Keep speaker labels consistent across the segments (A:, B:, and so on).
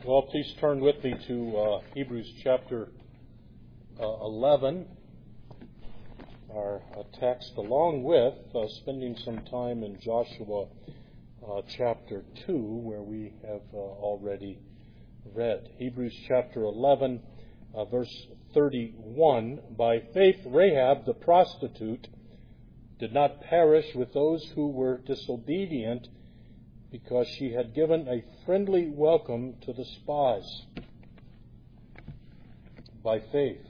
A: Well, please turn with me to Hebrews chapter 11, our text, along with spending some time in Joshua chapter 2, where we have already read. Hebrews chapter 11, verse 31, By faith Rahab the prostitute did not perish with those who were disobedient, because she had given a friendly welcome to the spies. By faith.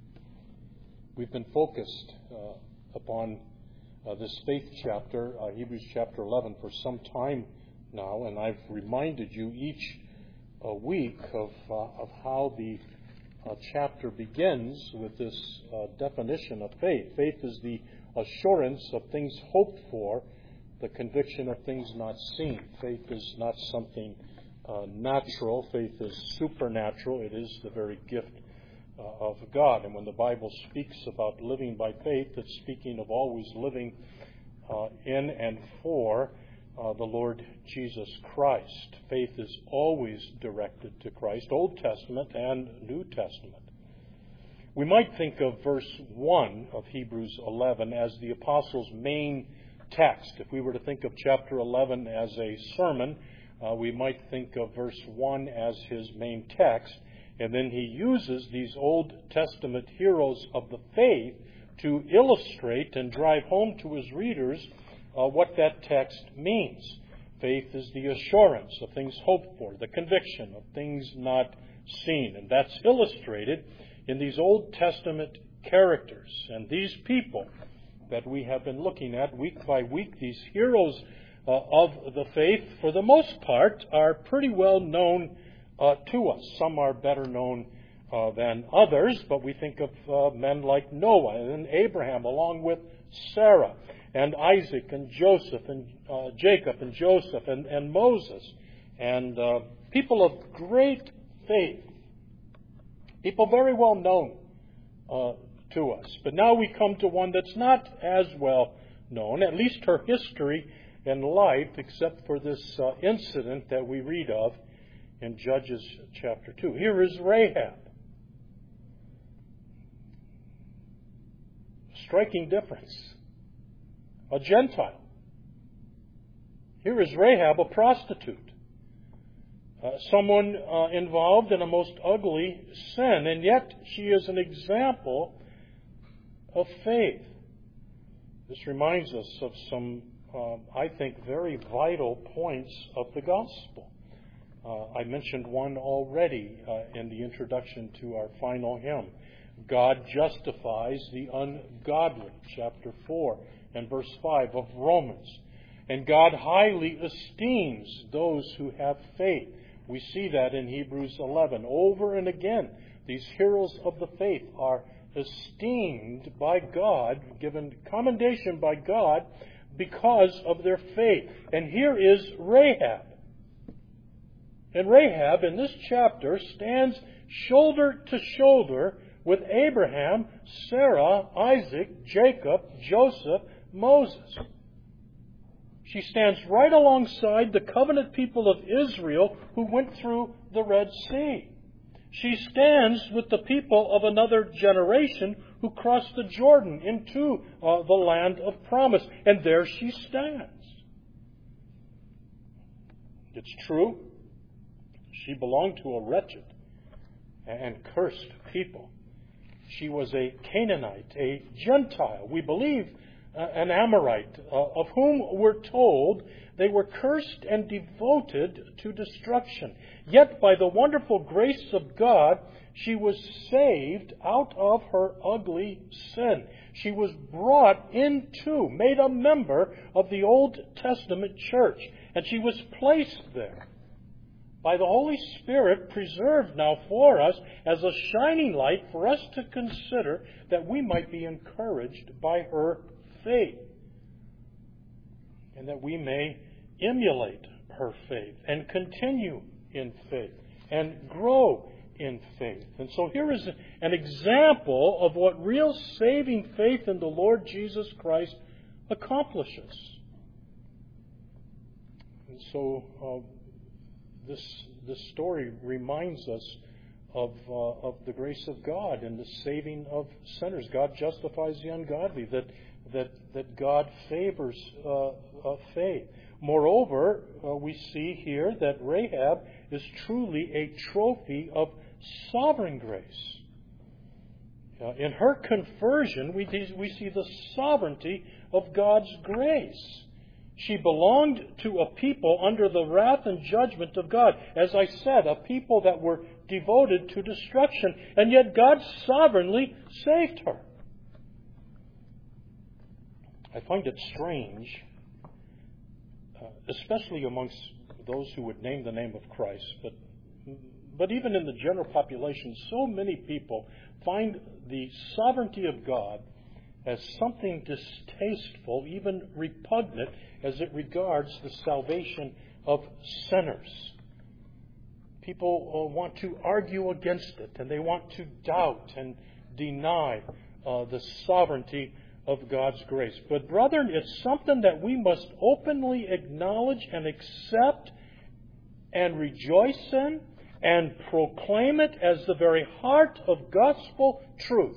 A: We've been focused upon this faith chapter, Hebrews chapter 11, for some time now, and I've reminded you each week of how the chapter begins with this definition of faith. Faith is the assurance of things hoped for, the conviction of things not seen. Faith is not something natural. Faith is supernatural. It is the very gift of God. And when the Bible speaks about living by faith, it's speaking of always living in and for the Lord Jesus Christ. Faith is always directed to Christ, Old Testament and New Testament. We might think of verse 1 of Hebrews 11 as the apostle's main text. If we were to think of chapter 11 as a sermon, we might think of verse 1 as his main text, and then he uses these Old Testament heroes of the faith to illustrate and drive home to his readers what that text means. Faith is the assurance of things hoped for, the conviction of things not seen, and that's illustrated in these Old Testament characters. And these people that we have been looking at week by week, these heroes of the faith, for the most part, are pretty well known to us. Some are better known than others, but we think of men like Noah and Abraham, along with Sarah and Isaac and Joseph and Jacob and Joseph and Moses, and people of great faith, people very well known to us. But now we come to one that's not as well known, at least her history and life, except for this incident that we read of in Judges chapter 2. Here is Rahab. Striking difference. A Gentile. Here is Rahab, a prostitute. Someone involved in a most ugly sin, and yet she is an example of faith. This reminds us of some, I think, very vital points of the gospel. I mentioned one already in the introduction to our final hymn. God justifies the ungodly, chapter 4 and verse 5 of Romans. And God highly esteems those who have faith. We see that in Hebrews 11. Over and again, these heroes of the faith are esteemed by God, given commendation by God because of their faith. And here is Rahab. And Rahab, in this chapter, stands shoulder to shoulder with Abraham, Sarah, Isaac, Jacob, Joseph, Moses. She stands right alongside the covenant people of Israel who went through the Red Sea. She stands with the people of another generation who crossed the Jordan into the land of promise. And there she stands. It's true, she belonged to a wretched and cursed people. She was a Canaanite, a Gentile. We believe an Amorite, of whom we're told they were cursed and devoted to destruction. Yet by the wonderful grace of God, she was saved out of her ugly sin. She was brought into, made a member of the Old Testament church, and she was placed there by the Holy Spirit, preserved now for us as a shining light for us to consider, that we might be encouraged by her faith, and that we may emulate her faith and continue in faith and grow in faith. And so here is an example of what real saving faith in the Lord Jesus Christ accomplishes. And so this story reminds us of the grace of God and the saving of sinners. God justifies the ungodly, that God favors faith. Moreover, we see here that Rahab is truly a trophy of sovereign grace. In her conversion, we see the sovereignty of God's grace. She belonged to a people under the wrath and judgment of God. As I said, a people that were devoted to destruction, and yet God sovereignly saved her. I find it strange, especially amongst those who would name the name of Christ, but even in the general population, so many people find the sovereignty of God as something distasteful, even repugnant, as it regards the salvation of sinners. People want to argue against it, and they want to doubt and deny the sovereignty of God's grace. But brethren, it's something that we must openly acknowledge and accept and rejoice in and proclaim it as the very heart of gospel truth.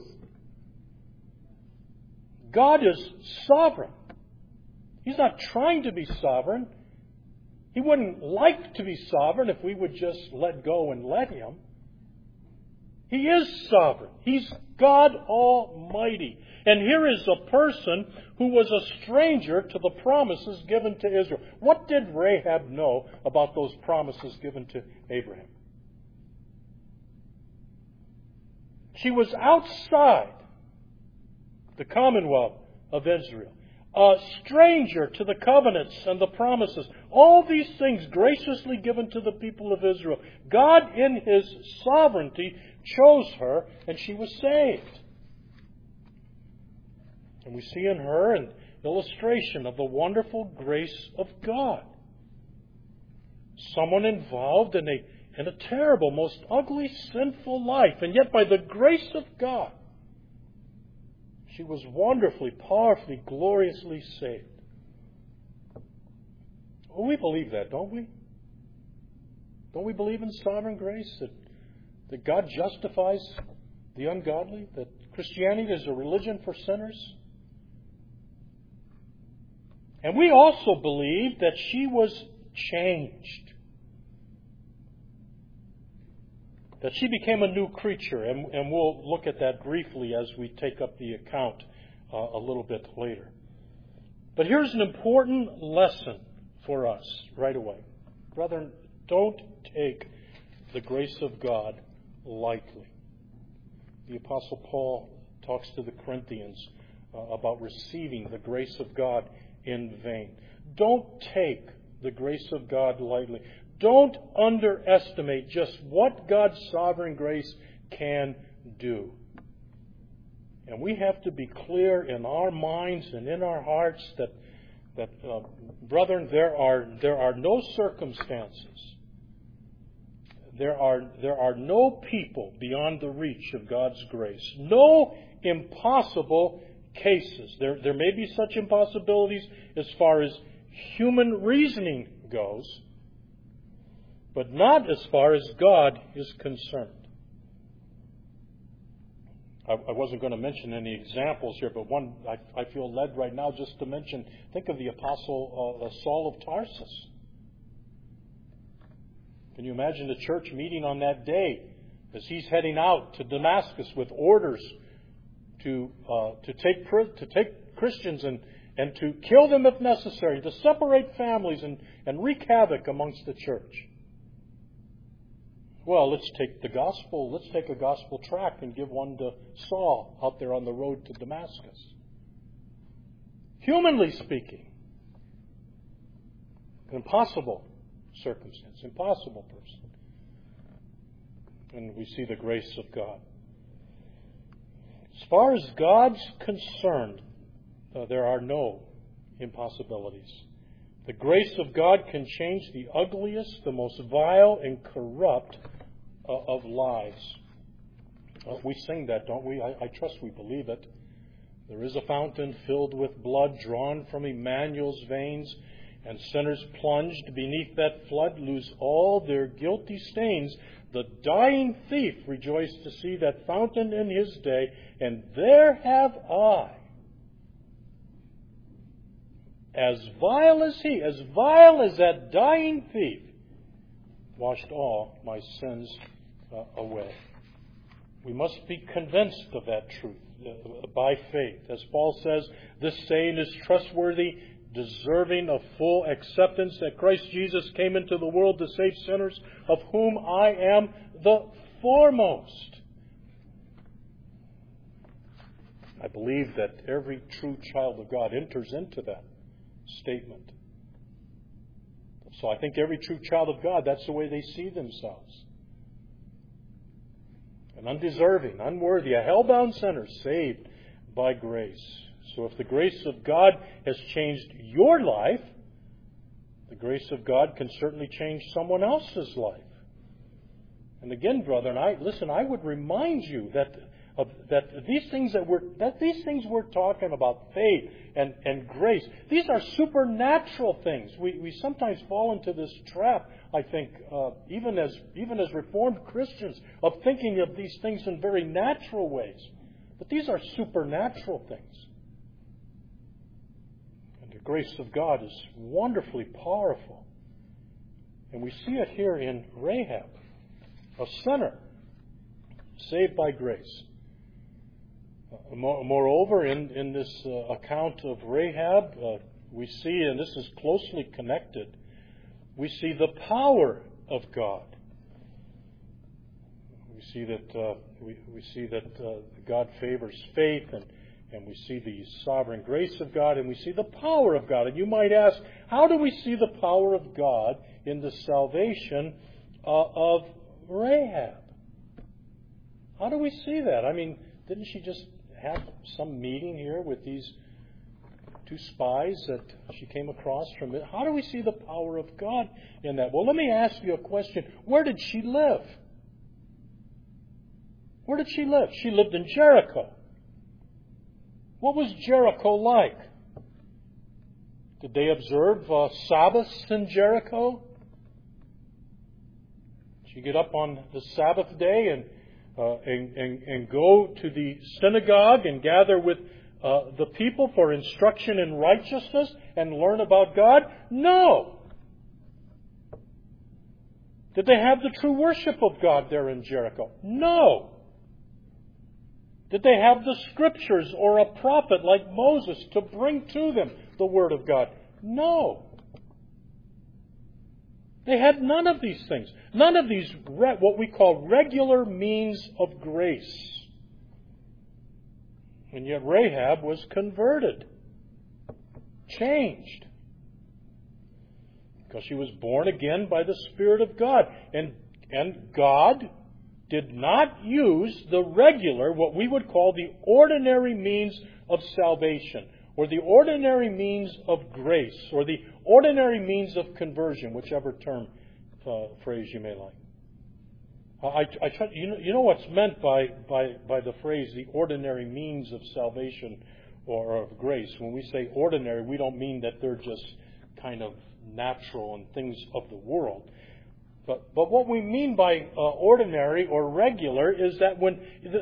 A: God is sovereign. He's not trying to be sovereign. He wouldn't like to be sovereign if we would just let go and let Him. He is sovereign. He's God Almighty. And here is a person who was a stranger to the promises given to Israel. What did Rahab know about those promises given to Abraham? She was outside the commonwealth of Israel, a stranger to the covenants and the promises. All these things graciously given to the people of Israel. God, in His sovereignty, chose her, and she was saved. And we see in her an illustration of the wonderful grace of God. Someone involved in a terrible, most ugly, sinful life, and yet by the grace of God, she was wonderfully, powerfully, gloriously saved. Well, we believe that, don't we? Don't we believe in sovereign grace? That God justifies the ungodly? That Christianity is a religion for sinners? And we also believe that she was changed. That she became a new creature, and we'll look at that briefly as we take up the account a little bit later. But here's an important lesson for us right away. Brethren, don't take the grace of God lightly. The Apostle Paul talks to the Corinthians about receiving the grace of God in vain. Don't take the grace of God lightly. Don't underestimate just what God's sovereign grace can do. And we have to be clear in our minds and in our hearts that brethren, there are no circumstances, there are no people beyond the reach of God's grace. No impossible cases. There may be such impossibilities as far as human reasoning goes, but not as far as God is concerned. I wasn't going to mention any examples here, but one I feel led right now just to mention. Think of the Apostle Saul of Tarsus. Can you imagine the church meeting on that day as he's heading out to Damascus with orders to take Christians and to kill them if necessary, to separate families and wreak havoc amongst the church? Well, let's take the gospel. Let's take a gospel tract and give one to Saul out there on the road to Damascus. Humanly speaking, an impossible circumstance, impossible person. And we see the grace of God. As far as God's concerned, there are no impossibilities. The grace of God can change the ugliest, the most vile and corrupt of lives. We sing that, don't we? I trust we believe it. There is a fountain filled with blood drawn from Emmanuel's veins, And sinners plunged beneath that flood lose all their guilty stains. The dying thief rejoiced to see that fountain in his day, and there have I, as vile as he, as vile as that dying thief, washed all my sins away. We must be convinced of that truth by faith. As Paul says, this saying is trustworthy, deserving of full acceptance, that Christ Jesus came into the world to save sinners, of whom I am the foremost. I believe that every true child of God enters into that statement. So I think every true child of God, that's the way they see themselves. An undeserving, unworthy, a hell-bound sinner saved by grace. So if the grace of God has changed your life, the grace of God can certainly change someone else's life. And again, brother, I would remind you that these things we're talking about, faith and grace, these are supernatural things. We sometimes fall into this trap, I think, even as Reformed Christians, of thinking of these things in very natural ways. But these are supernatural things. And the grace of God is wonderfully powerful. And we see it here in Rahab, a sinner saved by grace. Moreover, in this account of Rahab, we see, and this is closely connected, we see the power of God. We see that God favors faith, and we see the sovereign grace of God, and we see the power of God. And you might ask, how do we see the power of God in the salvation of Rahab? How do we see that? I mean, didn't she just have some meeting here with these two spies that she came across from it? How do we see the power of God in that? Well, let me ask you a question. Where did she live? Where did she live? She lived in Jericho. What was Jericho like? Did they observe Sabbaths in Jericho? Did she get up on the Sabbath day and go to the synagogue and gather with the people for instruction in righteousness and learn about God? No. Did they have the true worship of God there in Jericho? No. Did they have the Scriptures or a prophet like Moses to bring to them the Word of God? No. They had none of these things. None of these, what we call regular means of grace. And yet Rahab was converted, changed, because she was born again by the Spirit of God. And God did not use the regular, what we would call the ordinary means of salvation, or the ordinary means of grace, or the ordinary means of conversion, whichever phrase you may like. You know what's meant by the phrase the ordinary means of salvation or of grace. When we say ordinary, we don't mean that they're just kind of natural and things of the world. But what we mean by ordinary or regular is that when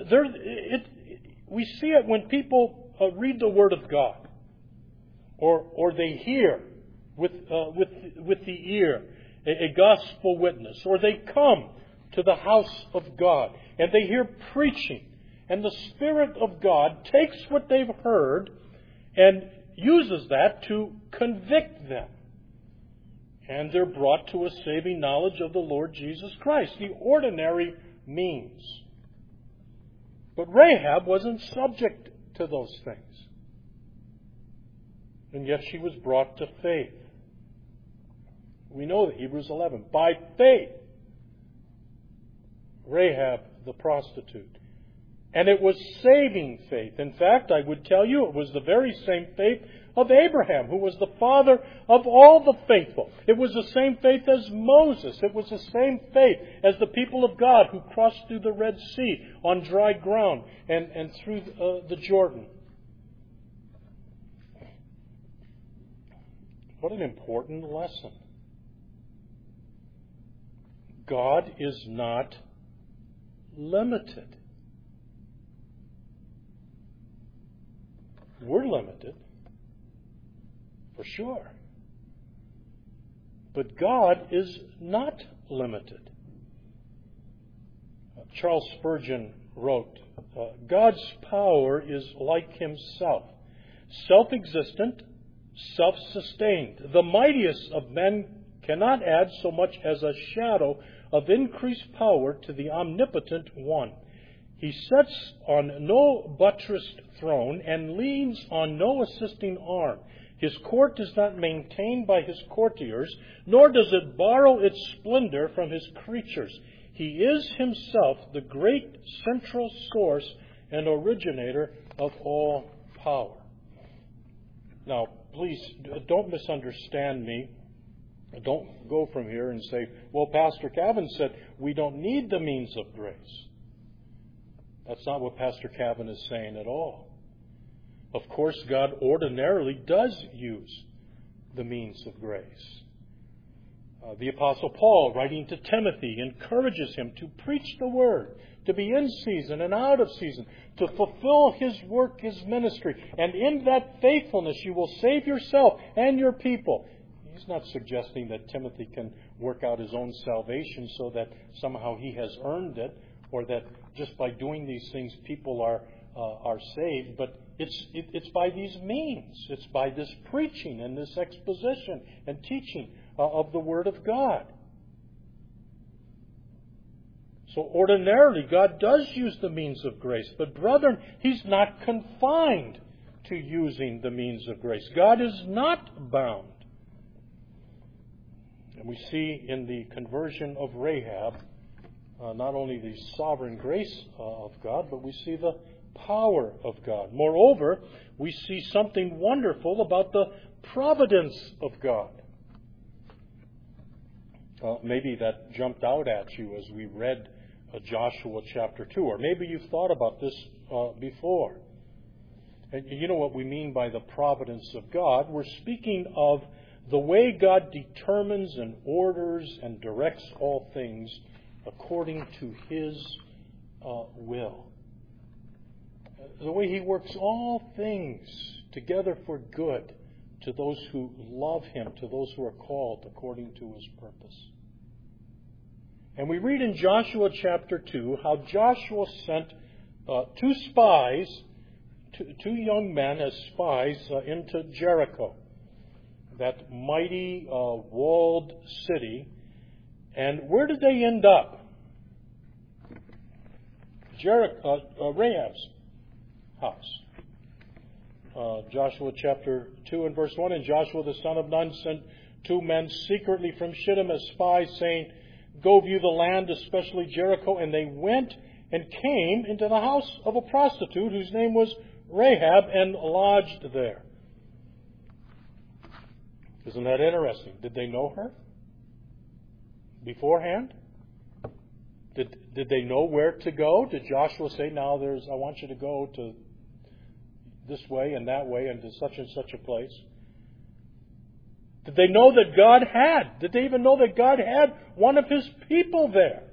A: we see it when people read the Word of God, or they hear with the ear a gospel witness, or they come to the house of God and they hear preaching, and the Spirit of God takes what they've heard and uses that to convict them. And they're brought to a saving knowledge of the Lord Jesus Christ, the ordinary means. But Rahab wasn't subject to those things. And yet she was brought to faith. We know that Hebrews 11. By faith, Rahab the prostitute. And it was saving faith. In fact, I would tell you it was the very same faith of Abraham, who was the father of all the faithful. It was the same faith as Moses. It was the same faith as the people of God who crossed through the Red Sea on dry ground and through the Jordan. What an important lesson. God is not limited. We're limited, for sure. But God is not limited. Charles Spurgeon wrote, God's power is like Himself, self-existent, self-sustained. The mightiest of men cannot add so much as a shadow of increased power to the omnipotent one. He sits on no buttressed throne and leans on no assisting arm. His court is not maintained by His courtiers, nor does it borrow its splendor from His creatures. He is Himself the great central source and originator of all power. Now, please don't misunderstand me. Don't go from here and say, well, Pastor Cavan said we don't need the means of grace. That's not what Pastor Cavan is saying at all. Of course, God ordinarily does use the means of grace. The Apostle Paul, writing to Timothy, encourages him to preach the Word, to be in season and out of season, to fulfill his work, his ministry. And in that faithfulness you will save yourself and your people. He's not suggesting that Timothy can work out his own salvation so that somehow he has earned it, or that just by doing these things people are saved. But it's by these means. It's by this preaching and this exposition and teaching of the Word of God. So ordinarily, God does use the means of grace. But brethren, He's not confined to using the means of grace. God is not bound. And we see in the conversion of Rahab not only the sovereign grace of God, but we see the power of God. Moreover, we see something wonderful about the providence of God. Maybe that jumped out at you as we read Joshua chapter 2, or maybe you've thought about this before. And you know what we mean by the providence of God? We're speaking of the way God determines and orders and directs all things according to His will. The way He works all things together for good to those who love Him, to those who are called according to His purpose. And we read in Joshua chapter 2 how Joshua sent two spies, two young men as spies into Jericho, that mighty walled city. And where did they end up? Rahab's house. Joshua chapter 2 and verse 1, And Joshua the son of Nun sent two men secretly from Shittim as spies, saying, Go view the land, especially Jericho. And they went and came into the house of a prostitute whose name was Rahab, and lodged there. Isn't that interesting? Did they know her beforehand? Did they know where to go? Did Joshua say, now I want you to go to this way and that way and to such and such a place? Did they know that God had? Did they even know that God had one of His people there?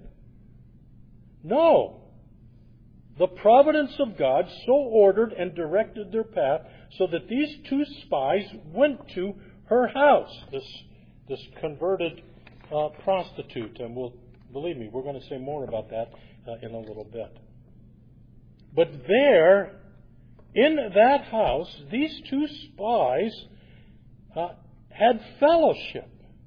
A: No. The providence of God so ordered and directed their path so that these two spies went to her house, this converted prostitute. And believe me, we're going to say more about that in a little bit. But there, in that house, these two spies had fellowship.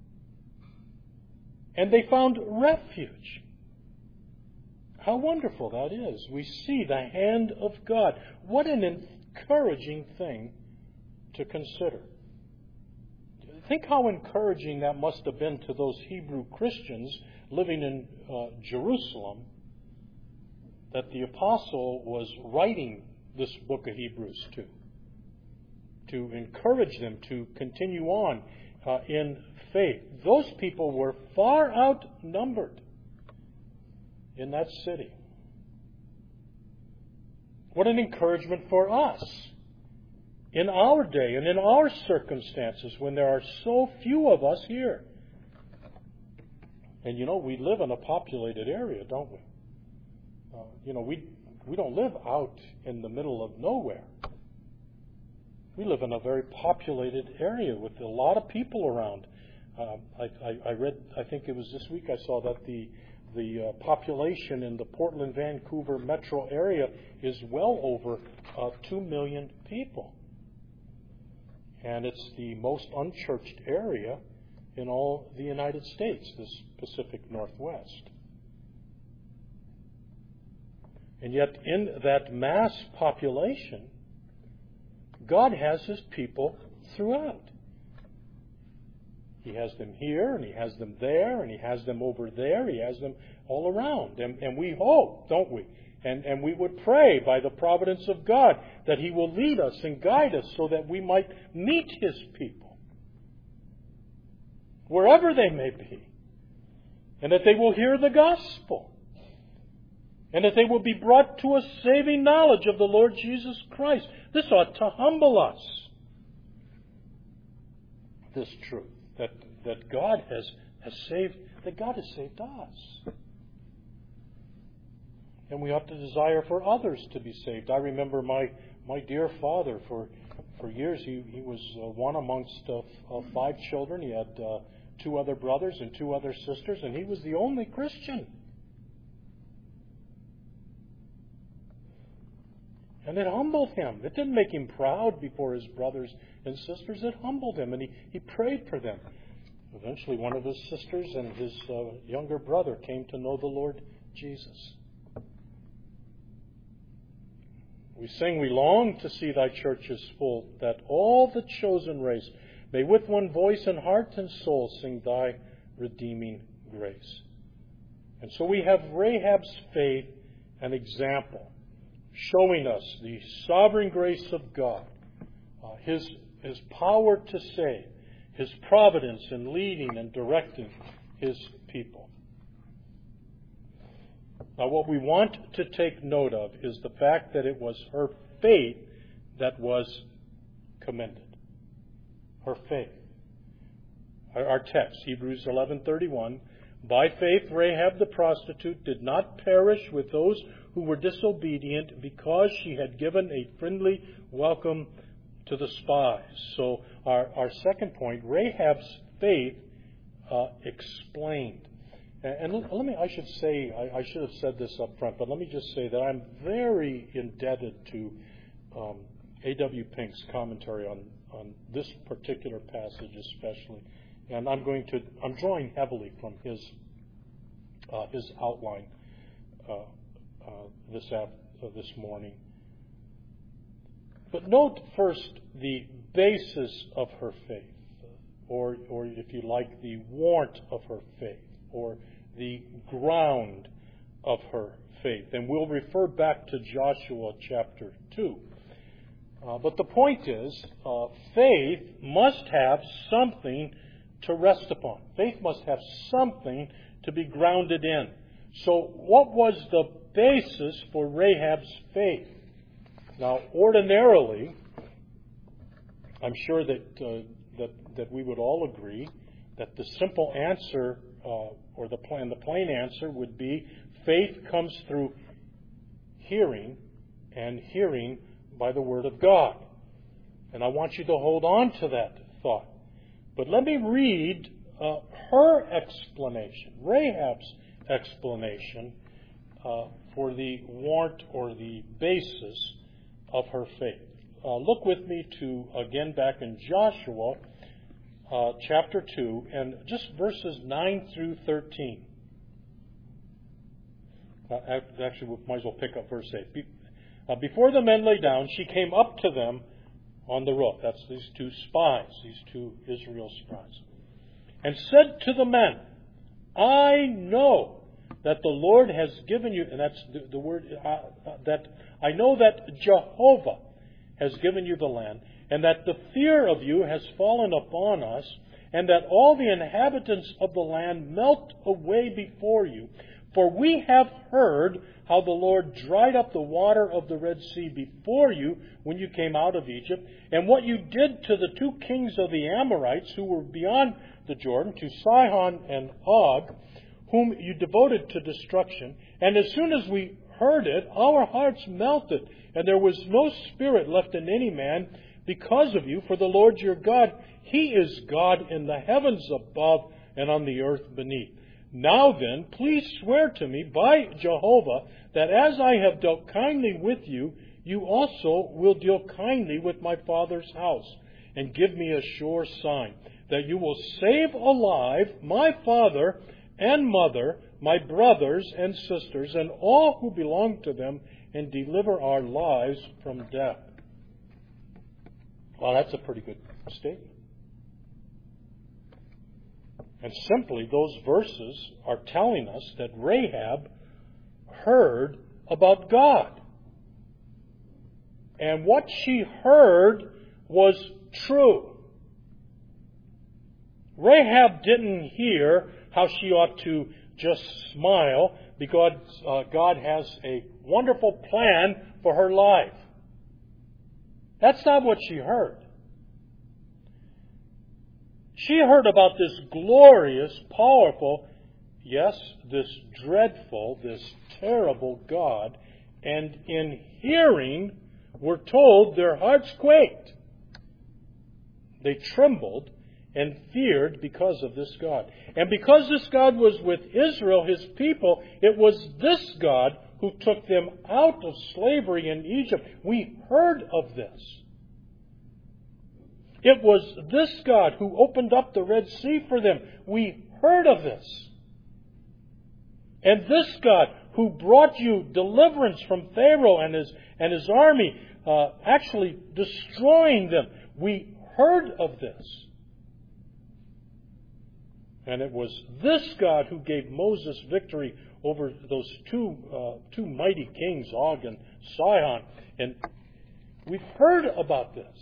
A: And they found refuge. How wonderful that is. We see the hand of God. What an encouraging thing to consider. Think how encouraging that must have been to those Hebrew Christians living in Jerusalem, that the apostle was writing this book of Hebrews to encourage them to continue on in faith. Those people were far outnumbered in that city. What an encouragement for us in our day and in our circumstances when there are so few of us here. And we live in a populated area, don't we? We don't live out in the middle of nowhere. We live in a very populated area with a lot of people around. I read, I think it was this week, I saw that the population in the Portland, Vancouver metro area is well over 2 million people. And it's the most unchurched area in all the United States, this Pacific Northwest. And yet in that mass population, God has His people throughout. He has them here, and He has them there, and He has them over there. He has them all around. And we hope, don't we? And we would pray by the providence of God that He will lead us and guide us so that we might meet His people, wherever they may be, and that they will hear the gospel, and that they will be brought to a saving knowledge of the Lord Jesus Christ. This ought to humble us, this truth, that God has saved, that God has saved us. And we ought to desire for others to be saved. I remember my dear father, for years, he was one amongst 5 children. He had 2 other brothers and 2 other sisters, and he was the only Christian. And it humbled him. It didn't make him proud before his brothers and sisters. It humbled him, and he prayed for them. Eventually, one of his sisters and his younger brother came to know the Lord Jesus. We sing, "We long to see Thy churches full, that all the chosen race may with one voice and heart and soul sing Thy redeeming grace." And so we have Rahab's faith, an example, showing us the sovereign grace of God, His power to save, His providence in leading and directing His people. Now, what we want to take note of is the fact that it was her faith that was commended. Her faith. Our text, Hebrews 11:31, "By faith Rahab the prostitute did not perish with those who were disobedient, because she had given a friendly welcome to the spies." So our second point, Rahab's faith explained. And I should say, I should have said this up front, but let me just say that I'm very indebted to A.W. Pink's commentary on this particular passage especially. And I'm drawing heavily from his outline this morning. But note first the basis of her faith, or if you like, the warrant of her faith, or the ground of her faith. And we'll refer back to Joshua chapter 2. But the point is, faith must have something to rest upon. Faith must have something to be grounded in. So what was the basis for Rahab's faith? Now, ordinarily, I'm sure that we would all agree that the simple answer, or the plain answer would be, faith comes through hearing, and hearing by the Word of God. And I want you to hold on to that thought. But let me read her explanation, Rahab's explanation, for the warrant or the basis of her faith. Look with me again back in Joshua chapter 2, and just verses 9 through 13. Actually, we might as well pick up verse 8. Before the men lay down, she came up to them on the roof. That's these 2 spies, these 2 Israel spies. And said to the men, "I know that the Lord has given you," and that's the word, that I know that Jehovah has given you the land, and that the fear of you has fallen upon us, and that all the inhabitants of the land melt away before you. For we have heard how the Lord dried up the water of the Red Sea before you when you came out of Egypt, and what you did to the two kings of the Amorites who were beyond the Jordan, to Sihon and Og, whom you devoted to destruction. And as soon as we heard it, our hearts melted, and there was no spirit left in any man because of you. For the Lord your God, He is God in the heavens above and on the earth beneath. Now then, please swear to me by Jehovah that as I have dealt kindly with you, you also will deal kindly with my father's house, and give me a sure sign that you will save alive my father and mother, my brothers and sisters, and all who belong to them, and deliver our lives from death. Well, that's a pretty good statement. And simply, those verses are telling us that Rahab heard about God. And what she heard was true. Rahab didn't hear how she ought to just smile because God has a wonderful plan for her life. That's not what she heard. She heard about this glorious, powerful, yes, this dreadful, this terrible God, and in hearing, we're told their hearts quaked. They trembled and feared because of this God. And because this God was with Israel, His people, it was this God who took them out of slavery in Egypt. We heard of this. It was this God who opened up the Red Sea for them. We heard of this. And this God who brought you deliverance from Pharaoh and his army, actually destroying them. We heard of this. And it was this God who gave Moses victory over those two mighty kings, Og and Sihon. And we've heard about this.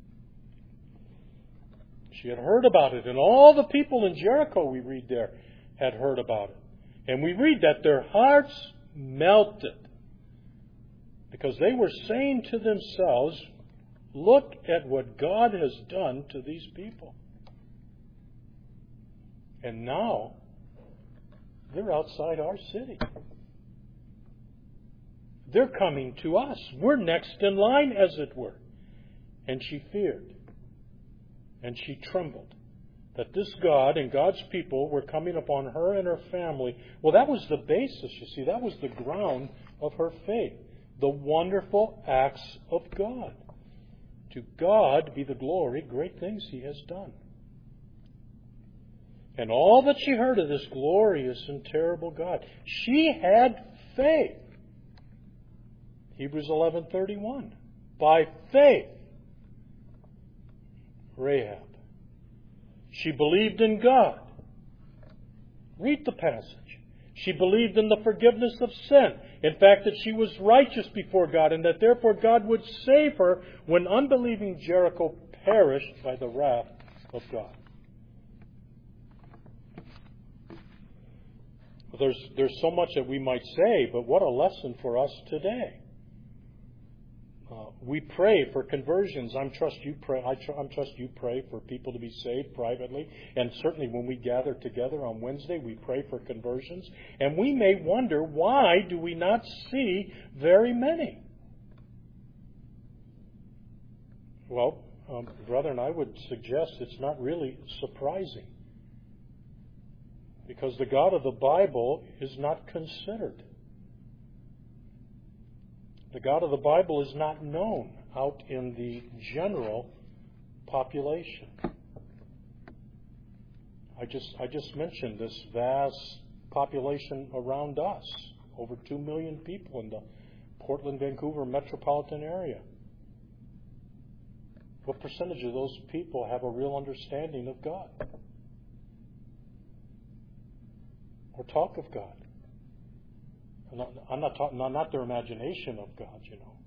A: She had heard about it, and all the people in Jericho, we read there, had heard about it. And we read that their hearts melted because they were saying to themselves, look at what God has done to these people. And now, they're outside our city. They're coming to us. We're next in line, as it were. And she feared. And she trembled that this God and God's people were coming upon her and her family. Well, that was the basis, you see. That was the ground of her faith. The wonderful acts of God. To God be the glory, great things He has done. And all that she heard of this glorious and terrible God, she had faith. Hebrews 11:31. By faith, Rahab. She believed in God. Read the passage. She believed in the forgiveness of sin. In fact, that she was righteous before God and that therefore God would save her when unbelieving Jericho perished by the wrath of God. There's so much that we might say, but what a lesson for us today. We pray for conversions. I trust you pray for people to be saved privately. And certainly when we gather together on Wednesday, we pray for conversions. And we may wonder, why do we not see very many? Well, brethren, I would suggest it's not really surprising. Because the God of the Bible is not considered. The God of the Bible is not known out in the general population. I just mentioned this vast population around us. Over 2 million people in the Portland, Vancouver metropolitan area. What percentage of those people have a real understanding of God? Or talk of God? I'm not talking, not their imagination of God, you know.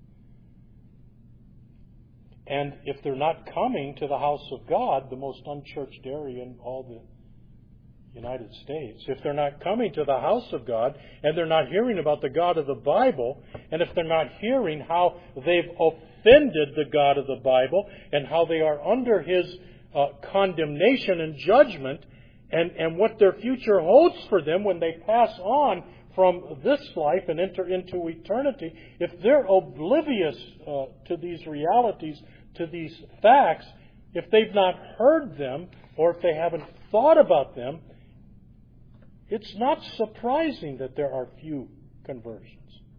A: And if they're not coming to the house of God, the most unchurched area in all the United States, if they're not coming to the house of God, and they're not hearing about the God of the Bible, and if they're not hearing how they've offended the God of the Bible, and how they are under His condemnation and judgment, and what their future holds for them when they pass on from this life and enter into eternity, if they're oblivious to these realities, to these facts, if they've not heard them, or if they haven't thought about them, it's not surprising that there are few conversions.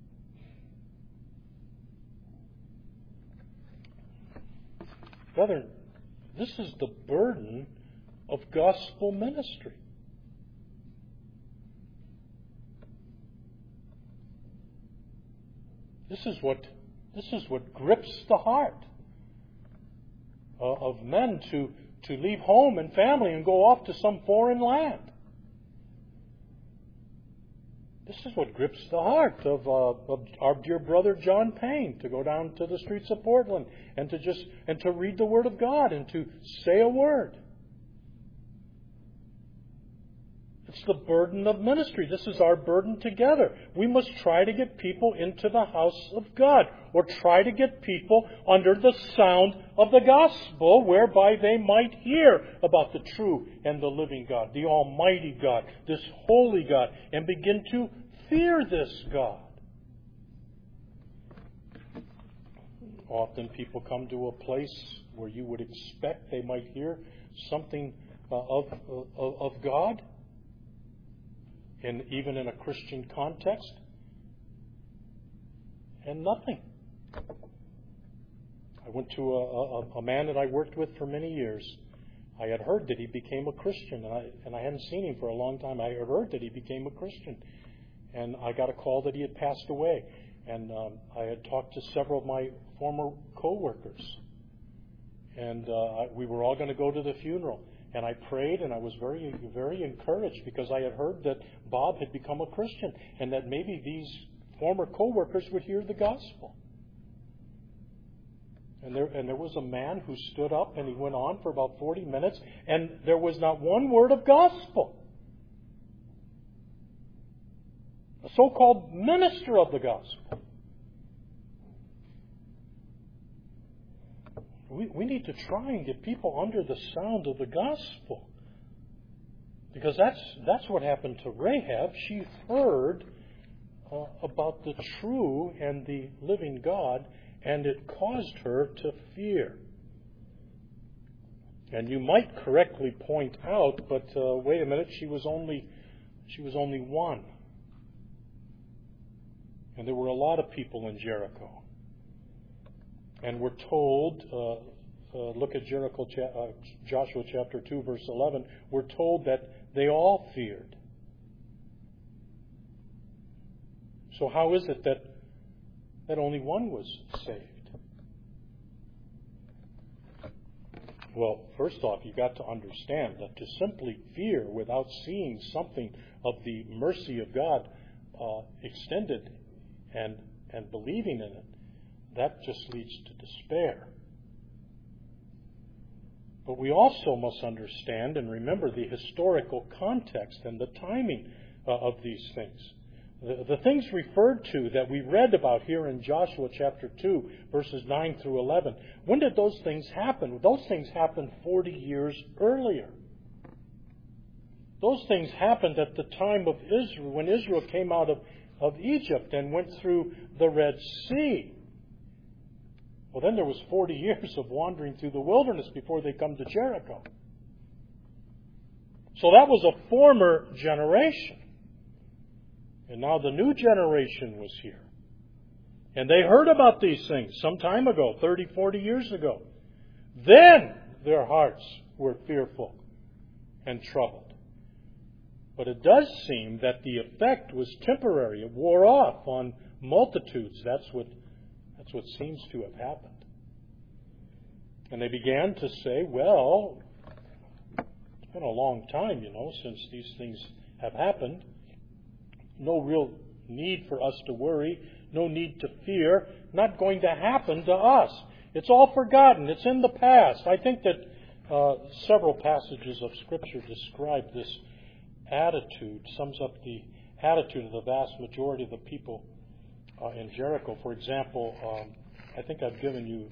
A: Brethren, this is the burden of gospel ministry. This is what grips the heart of men to leave home and family and go off to some foreign land. This is what grips the heart of our dear brother John Payne, to go down to the streets of Portland and to read the Word of God and to say a word. It's the burden of ministry. This is our burden together. We must try to get people into the house of God, or try to get people under the sound of the gospel, whereby they might hear about the true and the living God, the Almighty God, this holy God, and begin to fear this God. Often people come to a place where you would expect they might hear something of God, and even in a Christian context, and nothing. I went to a man that I worked with for many years. I had heard that he became a Christian, and I hadn't seen him for a long time. I had heard that he became a Christian, and I got a call that he had passed away. And I had talked to several of my former co-workers, and we were all going to go to the funeral. And I prayed, and I was very, very encouraged, because I had heard that Bob had become a Christian, and that maybe these former co-workers would hear the gospel. And there was a man who stood up, and he went on for about 40 minutes, and there was not one word of gospel. A so-called minister of the gospel. We need to try and get people under the sound of the gospel. Because that's what happened to Rahab. She heard about the true and the living God, and it caused her to fear. And you might correctly point out, but wait a minute, she was only one. And there were a lot of people in Jericho. And we're told, look at Joshua chapter 2, verse 11, we're told that they all feared. So how is it that only one was saved? Well, first off, you've got to understand that to simply fear without seeing something of the mercy of God extended and believing in it, that just leads to despair. But we also must understand and remember the historical context and the timing of these things. The things referred to that we read about here in Joshua chapter 2, verses 9 through 11, when did those things happen? Those things happened 40 years earlier. Those things happened at the time of Israel, when Israel came out of Egypt and went through the Red Sea. Well, then there was 40 years of wandering through the wilderness before they come to Jericho. So that was a former generation. And now the new generation was here. And they heard about these things some time ago, 30, 40 years ago. Then their hearts were fearful and troubled. But it does seem that the effect was temporary. It wore off on multitudes. That's what seems to have happened. And they began to say, well, it's been a long time, since these things have happened. No real need for us to worry. No need to fear. Not going to happen to us. It's all forgotten. It's in the past. I think that several passages of Scripture describe this attitude, sums up the attitude of the vast majority of the people in Jericho. For example, I think I've given you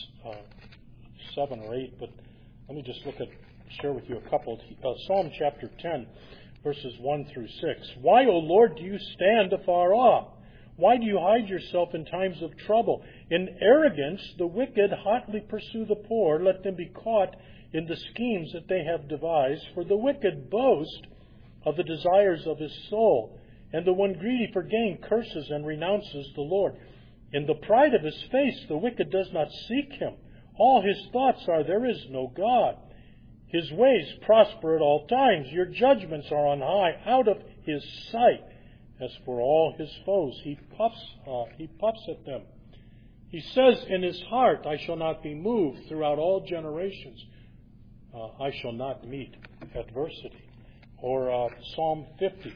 A: 7 or 8, but let me just share with you a couple. Psalm chapter 10, verses 1 through 6. Why, O Lord, do you stand afar off? Why do you hide yourself in times of trouble? In arrogance, the wicked hotly pursue the poor. Let them be caught in the schemes that they have devised. For the wicked boast of the desires of his soul, and the one greedy for gain curses and renounces the Lord. In the pride of his face, the wicked does not seek him. All his thoughts are, there is no God. His ways prosper at all times. Your judgments are on high, out of his sight. As for all his foes, he puffs at them. He says in his heart, I shall not be moved. Throughout all generations, I shall not meet adversity. Or Psalm 50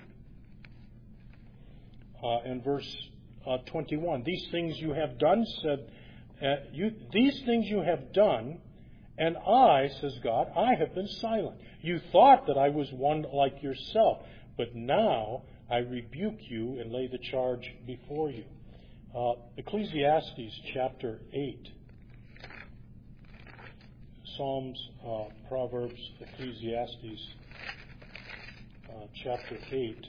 A: and verse 21. These things you have done, these things you have done, and I, says God, I have been silent. You thought that I was one like yourself, but now I rebuke you and lay the charge before you. Ecclesiastes chapter 8. Psalms, Proverbs, Ecclesiastes chapter 8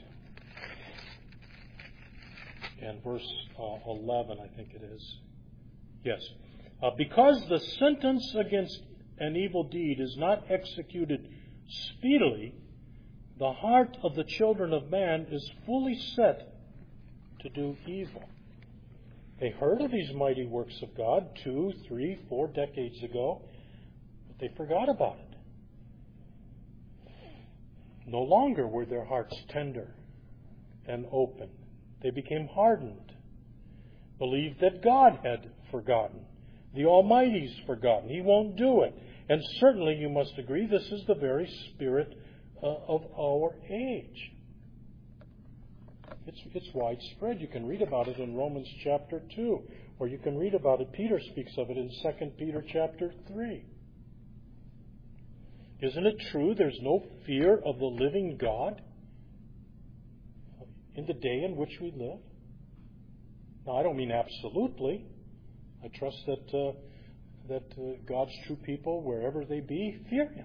A: and verse 11, I think it is. Yes. Because the sentence against an evil deed is not executed speedily, the heart of the children of man is fully set to do evil. They heard of these mighty works of God 2, 3, 4 decades ago, but they forgot about it. No longer were their hearts tender and open. They became hardened, believed that God had forgotten. The Almighty's forgotten. He won't do it. And certainly you must agree this is the very spirit of our age. It's widespread. You can read about it in Romans chapter 2, or you can read about it. Peter speaks of it in 2 Peter chapter 3. Isn't it true there's no fear of the living God in the day in which we live? Now, I don't mean absolutely. I trust that God's true people, wherever they be, fear Him.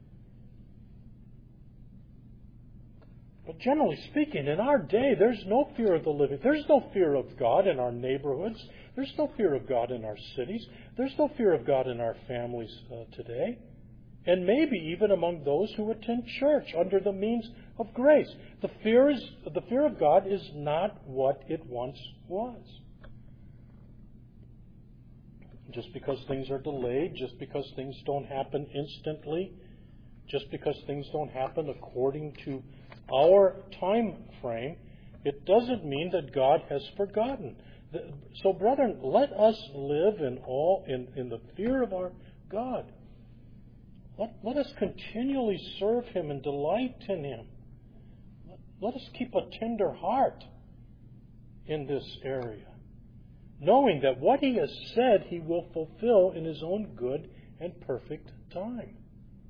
A: But generally speaking, in our day, there's no fear of the living. There's no fear of God in our neighborhoods. There's no fear of God in our cities. There's no fear of God in our families today. And maybe even among those who attend church under the means of grace. The fear of God is not what it once was. Just because things are delayed, just because things don't happen instantly, just because things don't happen according to our time frame, it doesn't mean that God has forgotten. So, brethren, let us live in the fear of our God. Let us continually serve Him and delight in Him. Let us keep a tender heart in this area, knowing that what He has said He will fulfill in His own good and perfect time.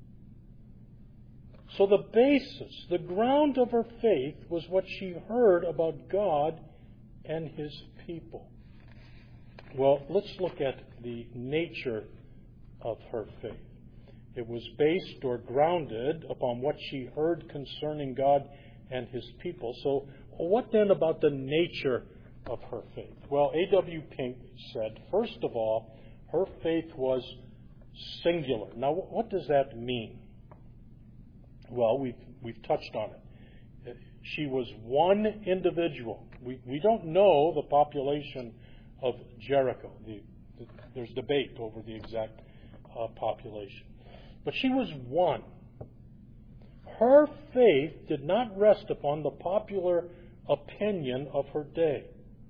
A: So the basis, the ground of her faith was what she heard about God and His people. Well, let's look at the nature of her faith. It was based or grounded upon what she heard concerning God and His people. So what then about the nature of her faith? Well, A.W. Pink said, first of all, her faith was singular. Now, what does that mean? Well, we've touched on it. She was one individual. We don't know the population of Jericho. There's debate over the exact population. But she was one. Her faith did not rest upon the popular opinion of her day.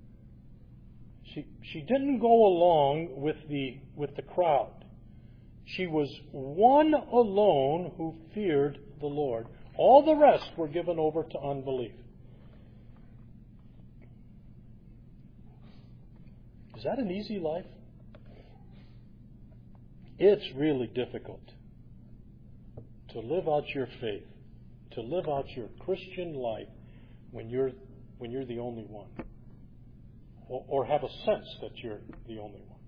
A: She didn't go along with the crowd. She was one alone who feared the Lord. All the rest were given over to unbelief. Is that an easy life? It's really difficult to live out your faith, to live out your Christian life when you're the only one, or have a sense that you're the only one.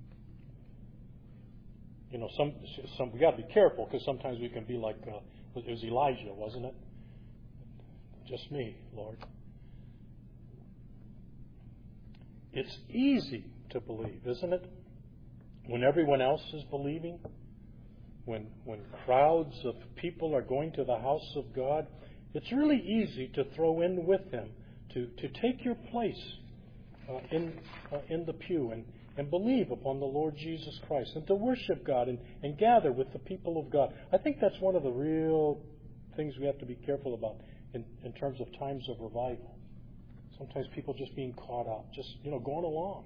A: You know, some we got to be careful, because sometimes we can be like it was Elijah, wasn't it? Just me, Lord. It's easy to believe, isn't it? When everyone else is believing, when crowds of people are going to the house of God, it's really easy to throw in with them, to take your place in the pew and believe upon the Lord Jesus Christ, and to worship God and gather with the people of God. I think that's one of the real things we have to be careful about in terms of times of revival. Sometimes people just being caught up, just going along.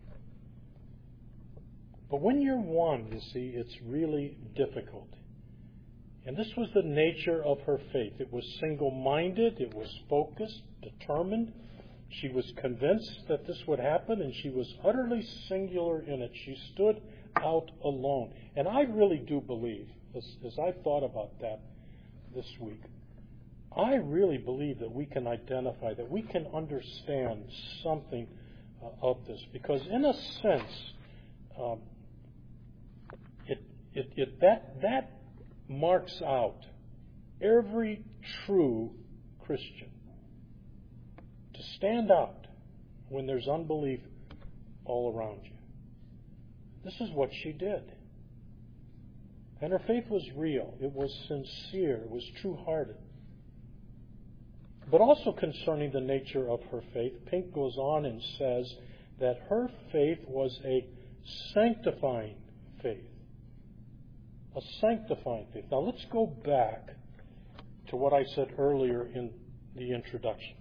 A: But when you're one, you see, it's really difficult. And this was the nature of her faith. It was single-minded, it was focused, determined. She was convinced that this would happen, and she was utterly singular in it. She stood out alone. And I really do believe, as I thought about that this week, I really believe that we can identify, that we can understand something of this. Because in a sense, that marks out every true Christian. To stand out when there's unbelief all around you. This is what she did. And her faith was real. It was sincere. It was true-hearted. But also concerning the nature of her faith, Pink goes on and says that her faith was a sanctifying faith. A sanctifying faith. Now let's go back to what I said earlier in the introduction.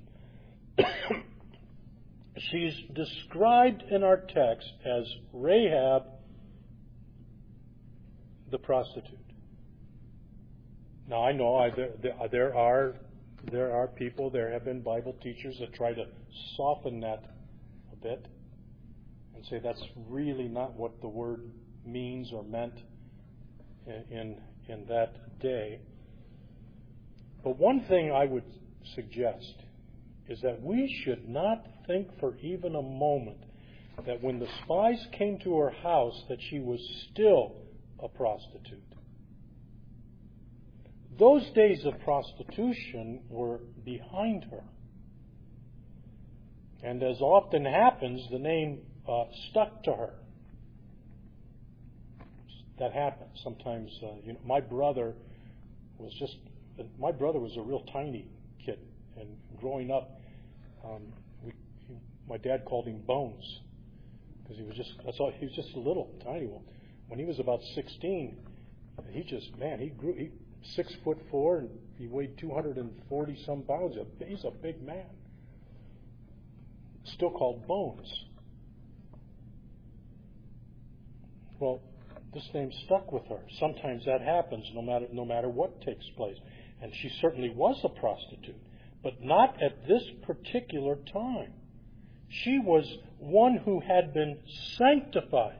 A: She's described in our text as Rahab the prostitute. Now I know there are people, there have been Bible teachers that try to soften that a bit and say that's really not what the word means or meant in that day. But one thing I would suggest is that we should not think for even a moment that when the spies came to her house that she was still a prostitute. Those days of prostitution were behind her. And as often happens, the name stuck to her. That happens. Sometimes, my brother was a real tiny kid. And growing up, my dad called him Bones, because he was just a little tiny one. When he was about 16, he grew. He 6'4", and he weighed 240 some pounds. He's a big man. Still called Bones. Well, this name stuck with her. Sometimes that happens, no matter what takes place. And she certainly was a prostitute, but not at this particular time. She was one who had been sanctified.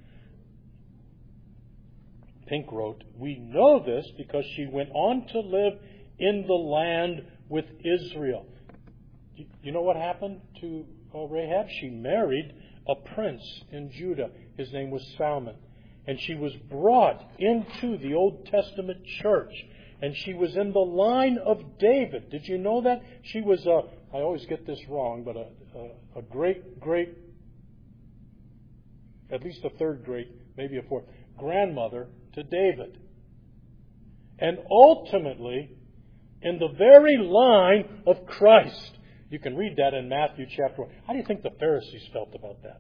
A: Pink wrote, "We know this because she went on to live in the land with Israel." You know what happened to Rahab? She married a prince in Judah. His name was Salmon. And she was brought into the Old Testament church. And she was in the line of David. Did you know that? She was I always get this wrong, but a great, at least a third great, maybe a fourth, grandmother to David. And ultimately, in the very line of Christ. You can read that in Matthew chapter 1. How do you think the Pharisees felt about that?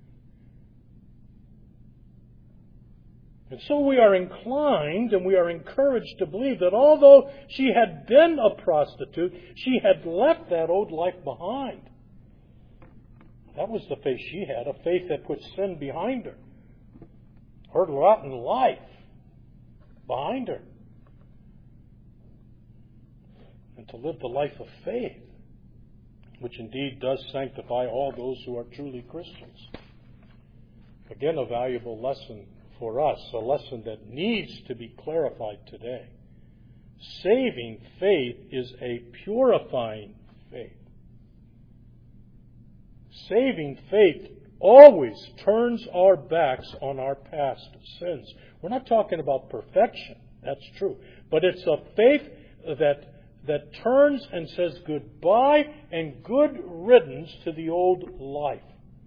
A: And so we are inclined and we are encouraged to believe that although she had been a prostitute, she had left that old life behind. That was the faith she had, a faith that put sin behind her. Her rotten life behind her. And to live the life of faith, which indeed does sanctify all those who are truly Christians. Again, a valuable lesson for us, a lesson that needs to be clarified today. Saving faith is a purifying faith. Saving faith always turns our backs on our past sins. We're not talking about perfection. That's true. But it's a faith that turns and says goodbye and good riddance to the old life.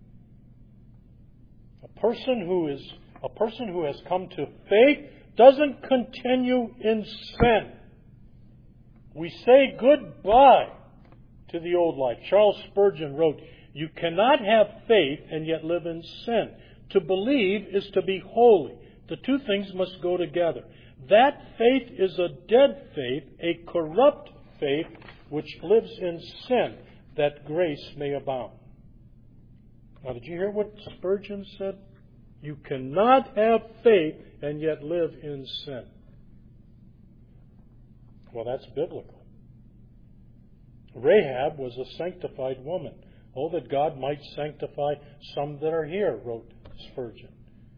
A: A person who has come to faith doesn't continue in sin. We say goodbye to the old life. Charles Spurgeon wrote, "You cannot have faith and yet live in sin. To believe is to be holy. The two things must go together. That faith is a dead faith, a corrupt faith which lives in sin, that grace may abound." Now, did you hear what Spurgeon said? You cannot have faith and yet live in sin. Well, that's biblical. Rahab was a sanctified woman. Oh, that God might sanctify some that are here, wrote Spurgeon.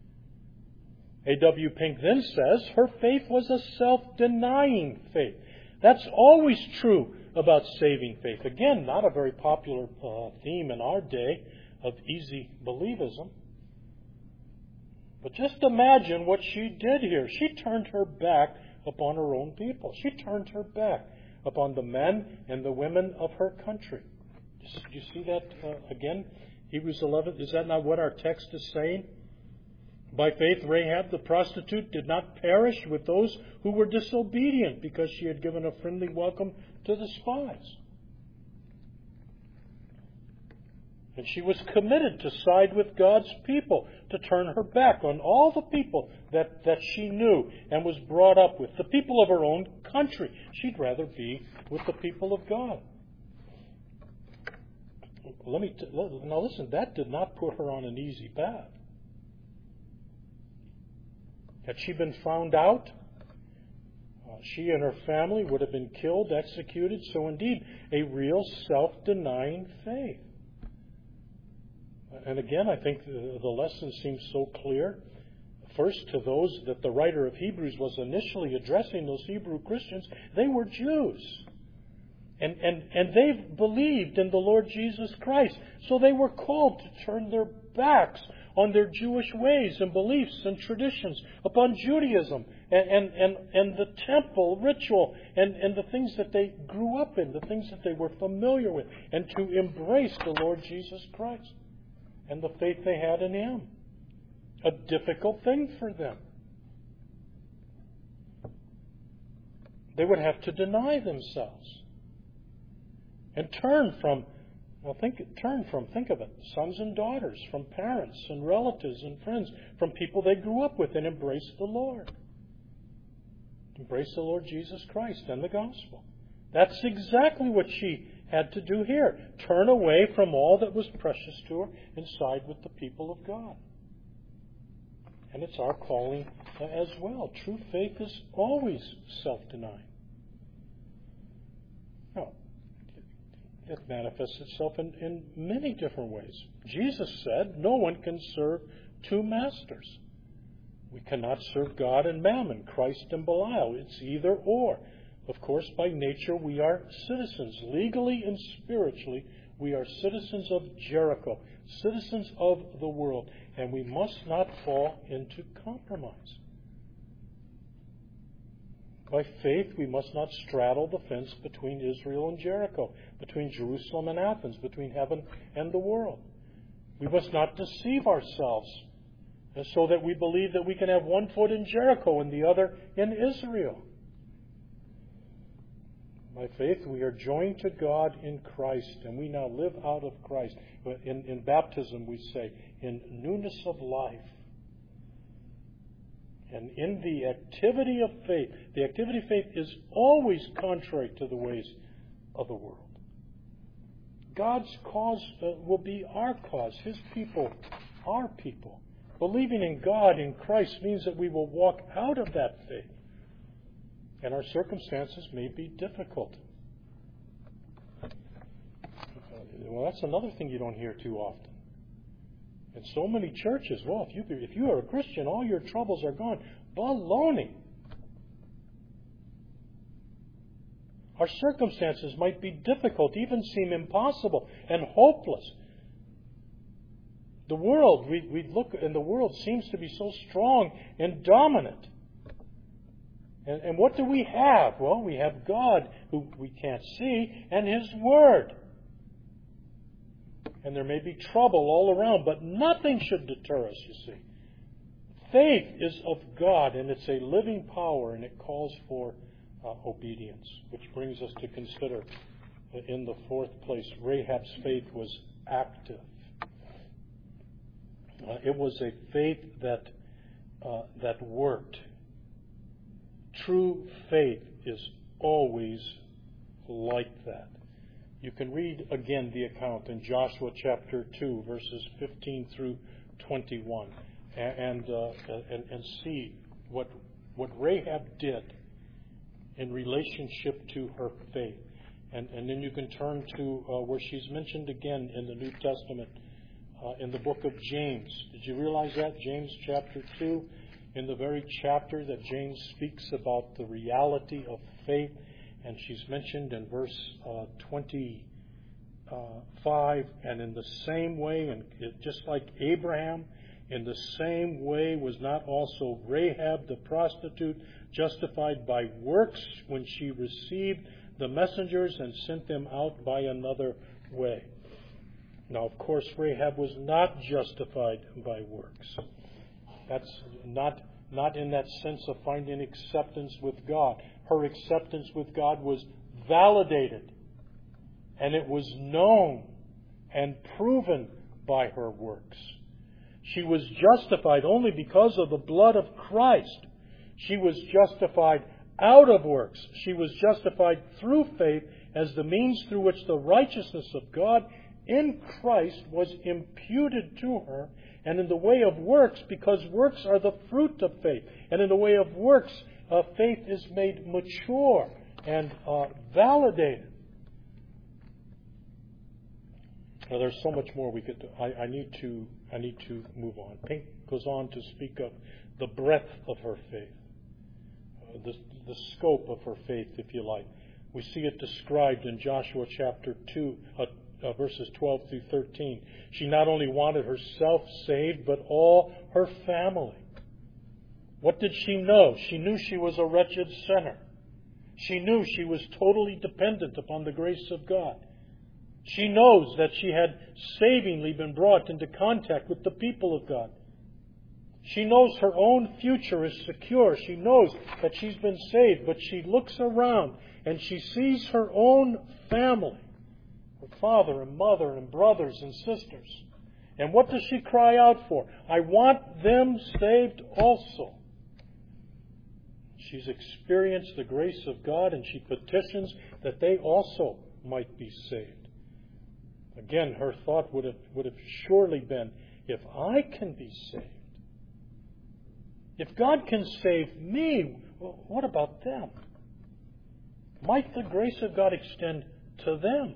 A: A.W. Pink then says her faith was a self-denying faith. That's always true about saving faith. Again, not a very popular theme in our day of easy believism. But just imagine what she did here. She turned her back upon her own people. She turned her back upon the men and the women of her country. Do you see that again? Hebrews 11, is that not what our text is saying? By faith, Rahab the prostitute did not perish with those who were disobedient because she had given a friendly welcome to the spies. And she was committed to side with God's people, to turn her back on all the people that she knew and was brought up with, the people of her own country. She'd rather be with the people of God. Now listen, that did not put her on an easy path. Had she been found out, she and her family would have been killed, executed. So indeed, a real self-denying faith. And again, I think the lesson seems so clear. First, to those that the writer of Hebrews was initially addressing, those Hebrew Christians, they were Jews. And they believed in the Lord Jesus Christ. So they were called to turn their backs on their Jewish ways and beliefs and traditions, upon Judaism and the temple ritual and the things that they grew up in, the things that they were familiar with, and to embrace the Lord Jesus Christ and the faith they had in Him. A difficult thing for them. They would have to deny themselves and turn from, think of it, sons and daughters, from parents and relatives and friends, from people they grew up with, and embrace the Lord. Embrace the Lord Jesus Christ and the gospel. That's exactly what she had to do here. Turn away from all that was precious to her and side with the people of God. And it's our calling as well. True faith is always self-denying. Now, it manifests itself in many different ways. Jesus said, no one can serve two masters. We cannot serve God and mammon, Christ and Belial. It's either or. Of course, by nature, we are citizens. Legally and spiritually, we are citizens of Jericho, citizens of the world, and we must not fall into compromise. By faith, we must not straddle the fence between Israel and Jericho, between Jerusalem and Athens, between heaven and the world. We must not deceive ourselves so that we believe that we can have one foot in Jericho and the other in Israel. By faith, we are joined to God in Christ, and we now live out of Christ. In baptism, we say, in newness of life. And in the activity of faith, the activity of faith is always contrary to the ways of the world. God's cause will be our cause, His people, our people. Believing in God, in Christ, means that we will walk out of that faith. And our circumstances may be difficult. Well, that's another thing you don't hear too often. In so many churches, well, if you are a Christian, all your troubles are gone. Baloney. Our circumstances might be difficult, even seem impossible and hopeless. The world, we look, and the world seems to be so strong and dominant. And what do we have? Well, we have God, who we can't see, and His Word. And there may be trouble all around, but nothing should deter us, you see. Faith is of God, and it's a living power, and it calls for obedience, which brings us to consider, in the fourth place, Rahab's faith was active. It was a faith that worked. True faith is always like that. You can read again the account in Joshua chapter 2, verses 15 through 21, and see what Rahab did in relationship to her faith. And then you can turn to where she's mentioned again in the New Testament, in the book of James. Did you realize that? James chapter 2, in the very chapter that James speaks about the reality of faith. And she's mentioned in verse 25, and in the same way, and just like Abraham, in the same way was not also Rahab the prostitute justified by works when she received the messengers and sent them out by another way. Now, of course, Rahab was not justified by works. That's not in that sense of finding acceptance with God. Her acceptance with God was validated, and it was known and proven by her works. She was justified only because of the blood of Christ. She was justified out of works. She was justified through faith as the means through which the righteousness of God in Christ was imputed to her, and in the way of works, because works are the fruit of faith. And in the way of works, faith is made mature and validated. Now, there's so much more we could do. I need to move on. Pink goes on to speak of the breadth of her faith, the scope of her faith, if you like. We see it described in Joshua chapter 2, verses 12 through 13. She not only wanted herself saved, but all her family. What did she know? She knew she was a wretched sinner. She knew she was totally dependent upon the grace of God. She knows that she had savingly been brought into contact with the people of God. She knows her own future is secure. She knows that she's been saved, but she looks around and she sees her own family, her father and mother and brothers and sisters. And what does she cry out for? I want them saved also. She's experienced the grace of God, and she petitions that they also might be saved. Again, her thought would have surely been, if I can be saved, if God can save me, well, what about them? Might the grace of God extend to them?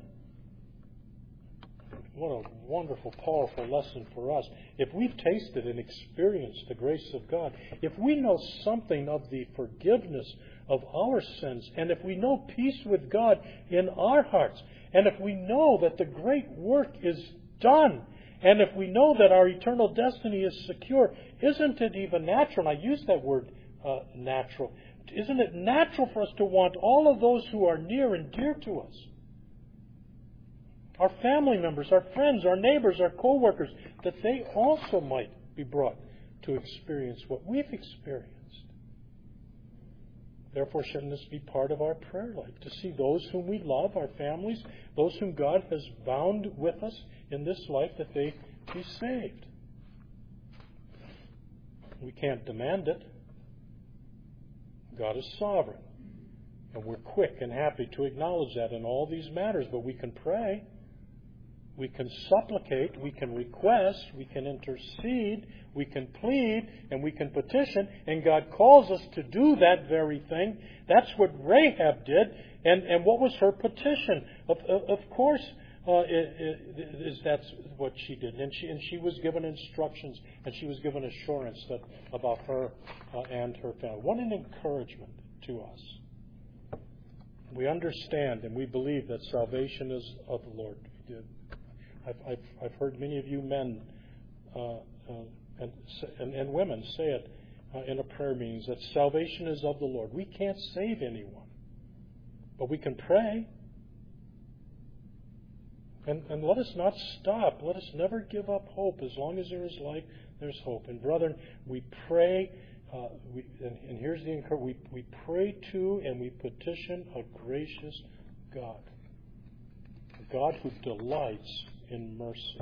A: What a wonderful, powerful lesson for us. If we've tasted and experienced the grace of God, if we know something of the forgiveness of our sins, and if we know peace with God in our hearts, and if we know that the great work is done, and if we know that our eternal destiny is secure, isn't it even natural? And I use that word natural. Isn't it natural for us to want all of those who are near and dear to us, our family members, our friends, our neighbors, our co-workers, that they also might be brought to experience what we've experienced? Therefore, shouldn't this be part of our prayer life? To see those whom we love, our families, those whom God has bound with us in this life, that they be saved. We can't demand it. God is sovereign. And we're quick and happy to acknowledge that in all these matters. But we can pray. We can supplicate, we can request, we can intercede, we can plead, and we can petition, and God calls us to do that very thing. That's what Rahab did, and what was her petition? Of course, that's what she did, and she was given instructions, and she was given assurance about her and her family. What an encouragement to us. We understand and we believe that salvation is of the Lord. I've heard many of you men and women say it in a prayer meetings that salvation is of the Lord. We can't save anyone, but we can pray. And let us not stop. Let us never give up hope. As long as there is life, there's hope. And brethren, we pray. And here's the encouragement. We pray to and we petition a gracious God. A God who delights in mercy.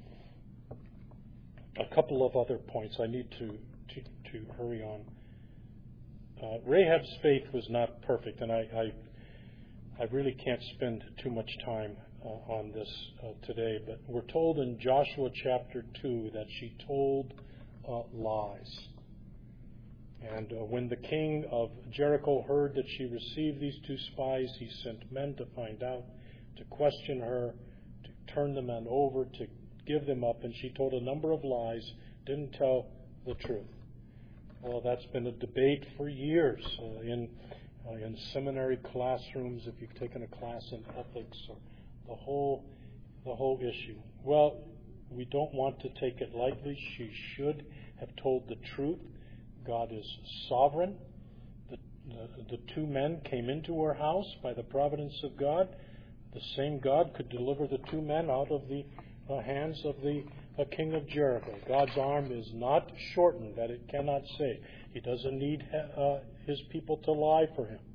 A: A couple of other points. I need to hurry on. Rahab's faith was not perfect, and I really can't spend too much time on this today, but we're told in Joshua chapter 2 that she told lies. And when the king of Jericho heard that she received these two spies, he sent men to find out, to question her, to turn the men over, to give them up, and she told a number of lies, didn't tell the truth. Well, that's been a debate for years in seminary classrooms, if you've taken a class in ethics, or the whole issue. Well, we don't want to take it lightly. She should have told the truth. God is sovereign. The two men came into her house by the providence of God. The same God could deliver the two men out of the hands of the king of Jericho. God's arm is not shortened that it cannot save. He doesn't need his people to lie for him.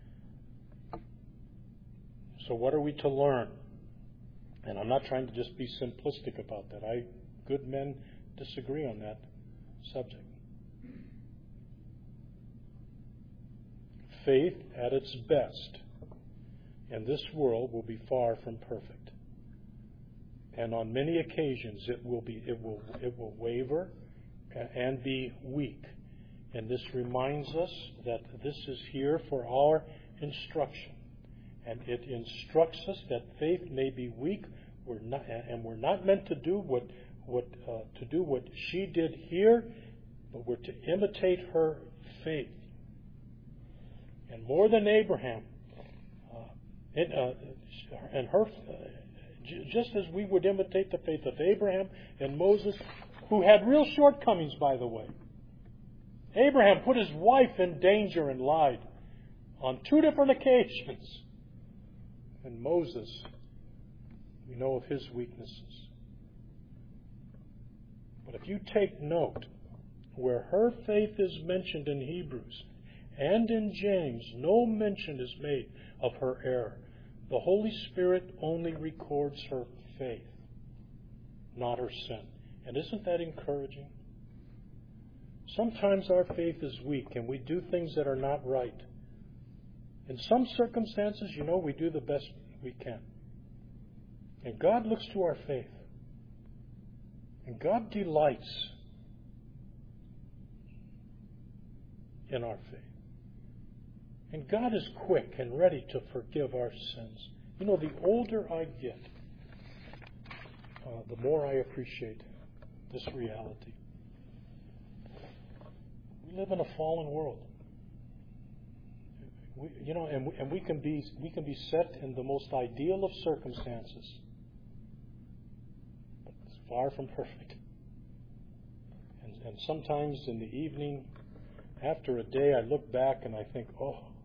A: So what are we to learn? And I'm not trying to just be simplistic about that. Good men disagree on that subject. Faith at its best in this world will be far from perfect. And on many occasions it will waver and be weak. And this reminds us that this is here for our instruction. And it instructs us that faith may be weak. We're not meant to do what she did here, but we're to imitate her faith. And more than Abraham, just as we would imitate the faith of Abraham and Moses, who had real shortcomings, by the way. Abraham put his wife in danger and lied on 2 different occasions. And Moses, we know of his weaknesses. But if you take note, where her faith is mentioned in Hebrews and in James, no mention is made of her error. The Holy Spirit only records her faith, not her sin. And isn't that encouraging? Sometimes our faith is weak and we do things that are not right. In some circumstances, we do the best we can. And God looks to our faith. And God delights in our faith. And God is quick and ready to forgive our sins. The older I get, the more I appreciate this reality. We live in a fallen world. We can be set in the most ideal of circumstances, but it's far from perfect. And sometimes in the evening, after a day, I look back and I think,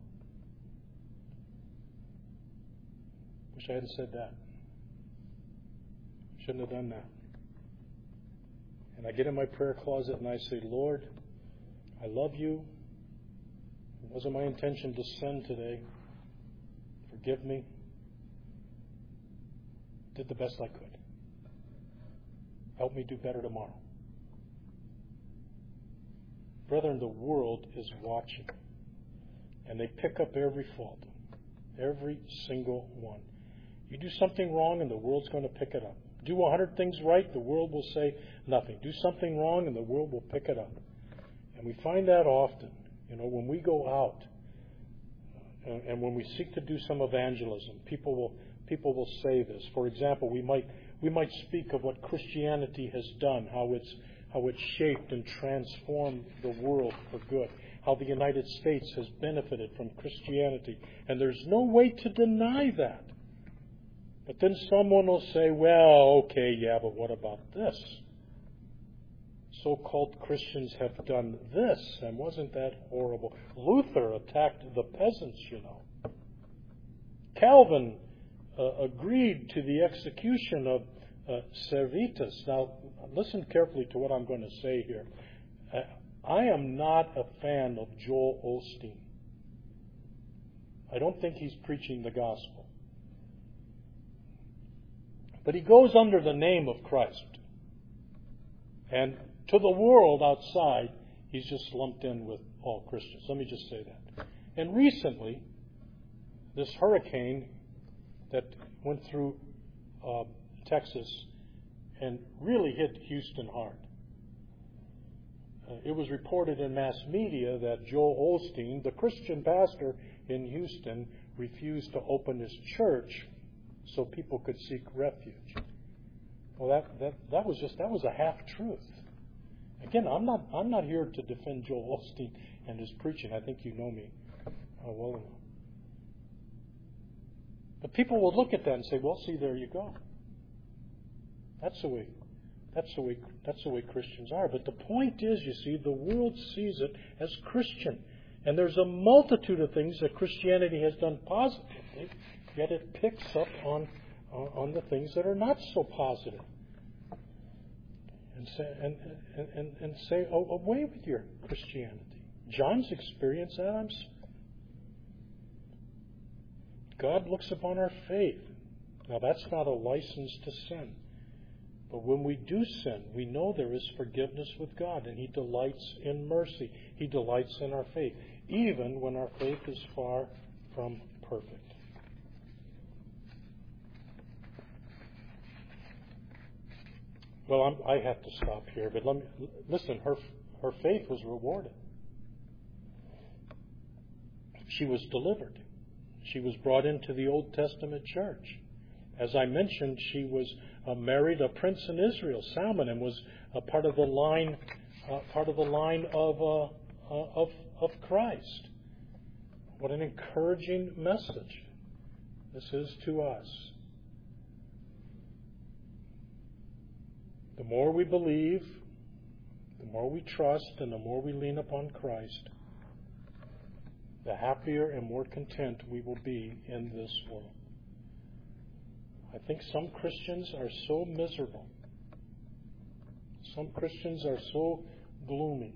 A: wish I hadn't said that. Shouldn't have done that. And I get in my prayer closet and I say, Lord, I love you. It wasn't my intention to sin today. Forgive me. Did the best I could. Help me do better tomorrow. Brethren, the world is watching. And they pick up every fault. Every single one. You do something wrong and the world's going to pick it up. Do 100 things right, the world will say nothing. Do something wrong and the world will pick it up. And we find that often. When we go out and when we seek to do some evangelism, people will say this. For example, we might speak of what Christianity has done, how it's shaped and transformed the world for good. how the United States has benefited from Christianity. And there's no way to deny that. But then someone will say, well, okay, yeah, but what about this? So-called Christians have done this, and wasn't that horrible? Luther attacked the peasants, you know. Calvin agreed to the execution of Servetus. Now, listen carefully to what I'm going to say here. I am not a fan of Joel Osteen. I don't think he's preaching the gospel. But he goes under the name of Christ. And to the world outside, he's just lumped in with all Christians. Let me just say that. And recently, this hurricane that went through Texas and really hit Houston hard. It was reported in mass media that Joel Osteen, the Christian pastor in Houston, refused to open his church so people could seek refuge. Well, that was a half truth. Again, I'm not here to defend Joel Osteen and his preaching. I think you know me well enough. But people will look at that and say, "Well, see, there you go." That's the way Christians are. But the point is, you see, the world sees it as Christian, and there's a multitude of things that Christianity has done positively, yet it picks up on the things that are not so positive. And say, away with your Christianity. John's experience, Adams. God looks upon our faith. Now, that's not a license to sin. But when we do sin, we know there is forgiveness with God, and He delights in mercy. He delights in our faith, even when our faith is far from perfect. Well, I have to stop here, but listen, her faith was rewarded. She was delivered. She was brought into the Old Testament church. As I mentioned, she was married a prince in Israel, Salmon, and was a part of the line of Christ. What an encouraging message this is to us. The more we believe, the more we trust, and the more we lean upon Christ, the happier and more content we will be in this world. I think some Christians are so miserable. Some Christians are so gloomy.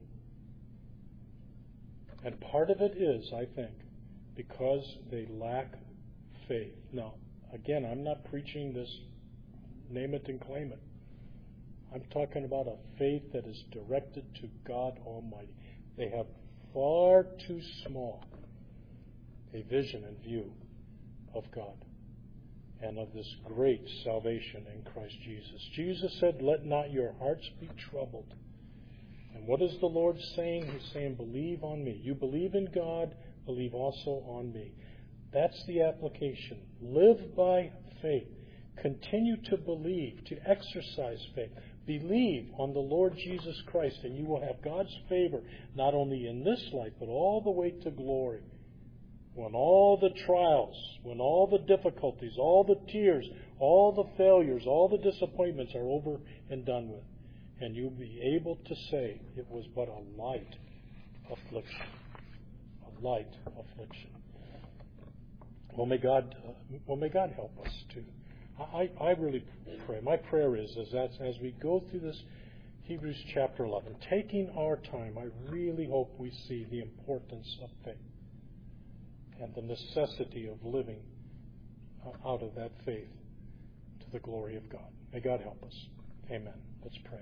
A: And part of it is, I think, because they lack faith. Now, again, I'm not preaching this name it and claim it. I'm talking about a faith that is directed to God Almighty. They have far too small a vision and view of God and of this great salvation in Christ Jesus. Jesus said, "Let not your hearts be troubled." And what is the Lord saying? He's saying, believe on me. You believe in God, believe also on me. That's the application. Live by faith. Continue to believe, to exercise faith. Believe on the Lord Jesus Christ, and you will have God's favor, not only in this life, but all the way to glory. When all the trials, when all the difficulties, all the tears, all the failures, all the disappointments are over and done with. And you'll be able to say, it was but a light affliction. A light affliction. Well, may God help us too. I really pray. My prayer is that as we go through this Hebrews chapter 11, taking our time, I really hope we see the importance of faith and the necessity of living out of that faith to the glory of God. May God help us. Amen. Let's pray.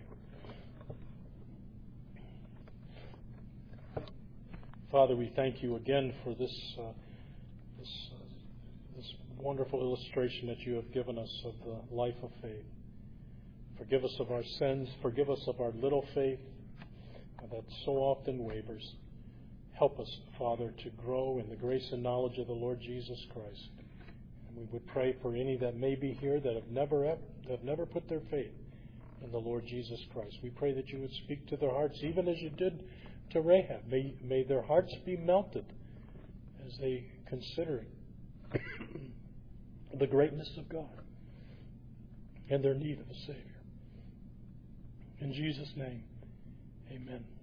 A: Father, we thank you again for this wonderful illustration that you have given us of the life of faith. Forgive us of our sins. Forgive us of our little faith that so often wavers. Help us, Father, to grow in the grace and knowledge of the Lord Jesus Christ. And we would pray for any that may be here that have never put their faith in the Lord Jesus Christ. We pray that you would speak to their hearts, even as you did to Rahab. May their hearts be melted as they consider the greatness of God and their need of a Savior. In Jesus' name, amen.